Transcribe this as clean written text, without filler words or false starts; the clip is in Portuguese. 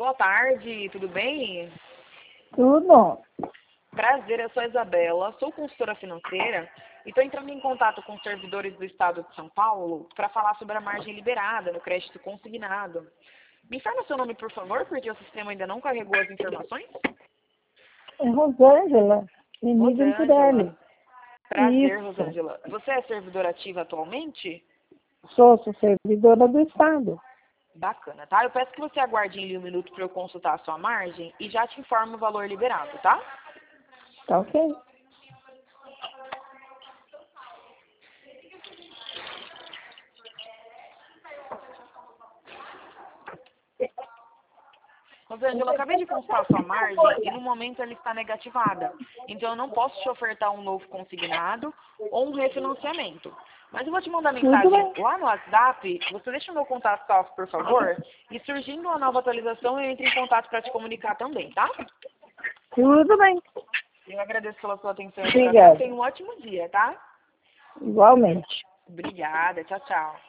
Boa tarde, tudo bem? Tudo bom. Prazer, eu sou a Isabela, sou consultora financeira e estou entrando em contato com os servidores do Estado de São Paulo para falar sobre a margem liberada no crédito consignado. Me informa seu nome, por favor, porque o sistema ainda não carregou as informações. É Rosângela, Emílio Rosângela. Pirelli. Prazer, Isso. Rosângela. Você é servidora ativa atualmente? Sou servidora do Estado. Bacana, tá? Eu peço que você aguarde em um minuto para eu consultar a sua margem e já te informo o valor liberado, tá? Tá ok. Rosângela, eu acabei de consultar a sua margem e no momento ela está negativada. Então eu não posso te ofertar um novo consignado ou um refinanciamento. Mas eu vou te mandar Tudo mensagem bem. lá no WhatsApp, você deixa o meu contato salvo, por favor, e surgindo uma nova atualização eu entro em contato para te comunicar também, tá? Tudo bem. Eu agradeço pela sua atenção e educação. Obrigada. Tenha um ótimo dia, tá? Igualmente. Obrigada, tchau, tchau.